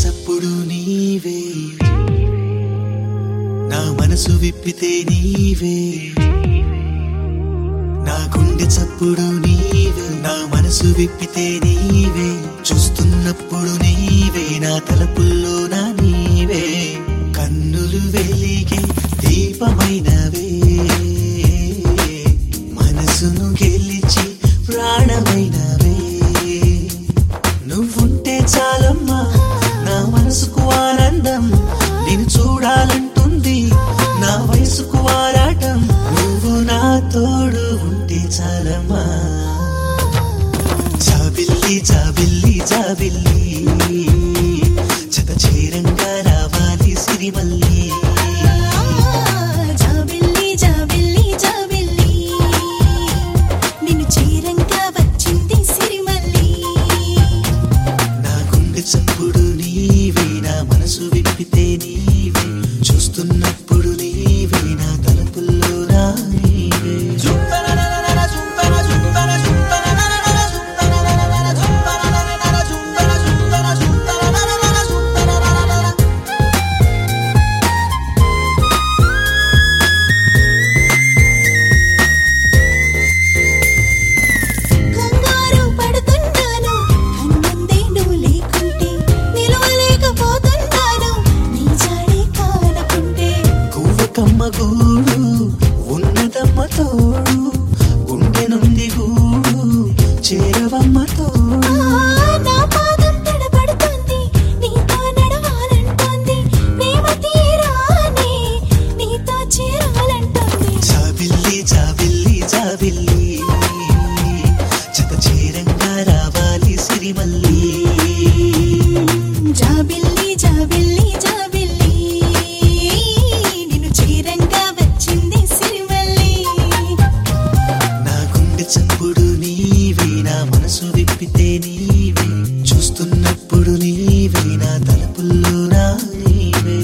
చప్పుడు నీవే, నా మనసు విప్పితే నీవే. నా గుండె చప్పుడు నీవే, నా మనసు విప్పితే నీవే. చూస్తున్నప్పుడు నీవే, నా తలపుల్లో నా నీవే. కన్నులు వెలిగే దీపమైనవే, మనసును గెలిచి ప్రాణమైనవే. నువ్వుంటే చాలమ్మా నా మనసుకు ఆనందం, నిన్ను చూడాలంటుంది నా వయసుకు ఆరాటం. నువ్వు నా తోడు ఉంటే చాలమ్మా. జాబిల్లి జాబిల్లి జాబిల్లి, జత చేరంగా రావాలి సిరిమల్లి. జాబిల్లి జాబిల్లి జాబిల్లి, నిన్ను చేరంగా వచ్చింది సిరిమల్లి. నా గుండె చప్పుడు నీవే, నా మనసు విప్పితే నీవే. చూస్తున్నప్పుడు నీవే, నా తలుపుల్లో నా నీవే. కంగారు పడుతున్నాను, కన్నుందే నువ్వు లేకుంటే. నిలవలేకపోతున్నాను నీ జాడే కానకుంటే. గువ్వకమ్మ గూడు ఉన్నదమ్మ తోడు, గుండె నుండి గూడు చేరవమ్మ తోడు. నా పాదం తడబడుతోంది, నీతో నడవాలంటోంది. ప్రేమ తీరానే నీతో చేరాలంటోంది. జాబిల్లి జాబిల్లి జాబిల్లి, జత చేరంగా రావాలి సిరిమల్లి. జాబిల్లి జాబిల్లి జాబిల్లి, నిన్ను చేరంగా వచ్చింది సిరిమల్లి. నా గుండె చప్పుడు నీవే, నా మనసు విప్పితే నీవే. చూస్తున్నప్పుడు నీవే, నా తలుపుల్లో నా నీవే.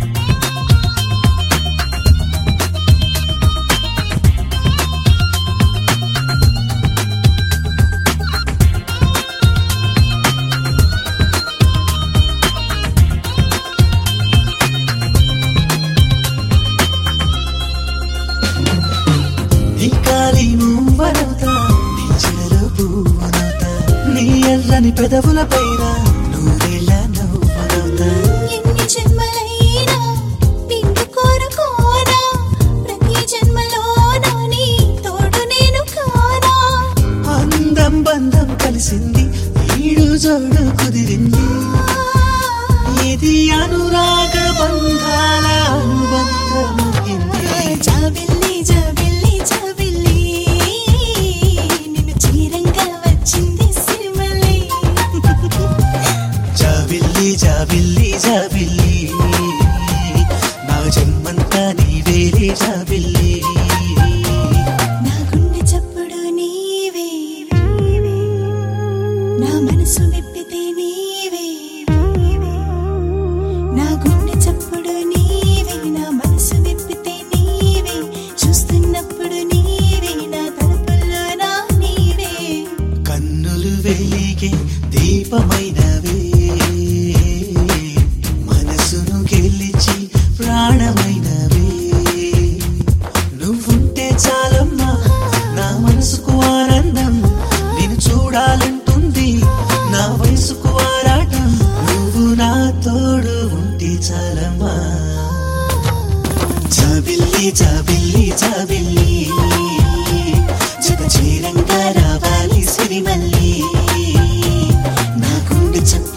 నీ కాలి నువ్వనవుతా, నీ చెరలో పువ్వునవుతా. నీ ఎర్రని పెదవుల పైన నూరేళ్ళ నవ్వనవుతా. ఎన్ని జన్మలైనా నిన్ను కోరుకోనా, ప్రతి జన్మలోనూ నీ తోడు నేను కానా. అందం బంధం కలిసింది, ఈడు జోడు కుదిరింది. ఇది అనురాగ బంధాల అనుబంధమైంది. జాబిల్లి జాబిల్లి జాబిల్లి, నిన్ను చేరంగా వచ్చింది సిరిమల్లి. జాబిల్లి జాబిల్లి జాబిల్లి, నా జన్మంతా నీవేలే జాబిల్లి. నా గుండె చప్పుడు నీవే, నా మనసు విప్పితే నీవే. నా గుండె చప్పుడు నీవే, నా మనసు విప్పితే నీవే. చూస్తున్నప్పుడు నీవే, నా తలుపుల్లో నా నీవే. కన్నులు వెలిగే దీపమైనవే, మనసును గెలిచి ప్రాణమైనవే. నువ్వుంటే చాలమ్మా నా మనసుకు ఆనందం, నిన్ను చూడాలంటుంది నా వయసుకు ఆరాటం. నువ్వు నా తోడు ఉంటే చాలమ్మా. జాబిల్లి జాబిల్లి జాబిల్లి, జత చేరంగా రావాలి సిరిమల్లి. నా గుండె చప్పుడు